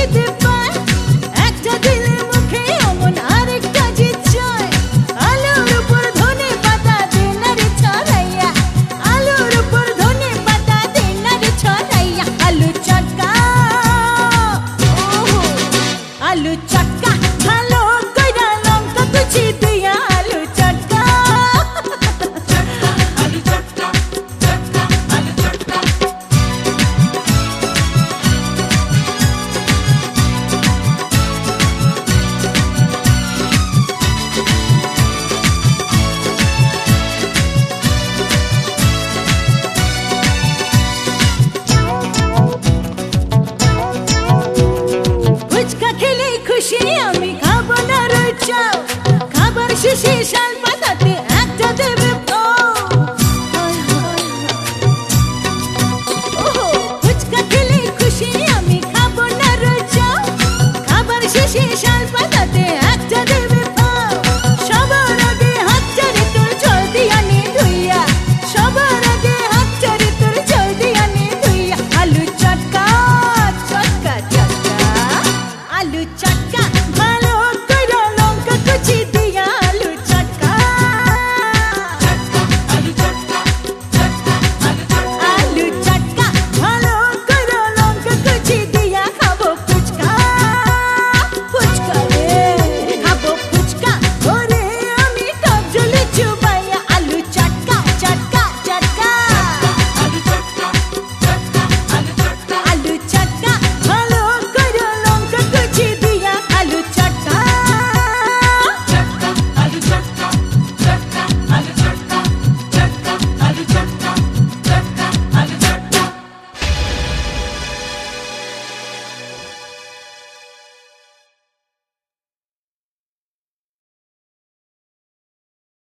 খেতে পায় একটা দিলে মুখে অমন আরেকটা যে চায় আলুর উপর ধনে পাতা দেনারে ছড়াইয়া আলুর উপর ধনে পাতা দেনারে ছড়াইয়া আলু চটকা আলু চটকা ভালো কইরা লঙ্কা কুচি দিয়া আলু চটকা আলু চটকা আলু চটকা ফুচকা খেলে খুশি আমি খাবো না রোজ চাও খাবার শেষে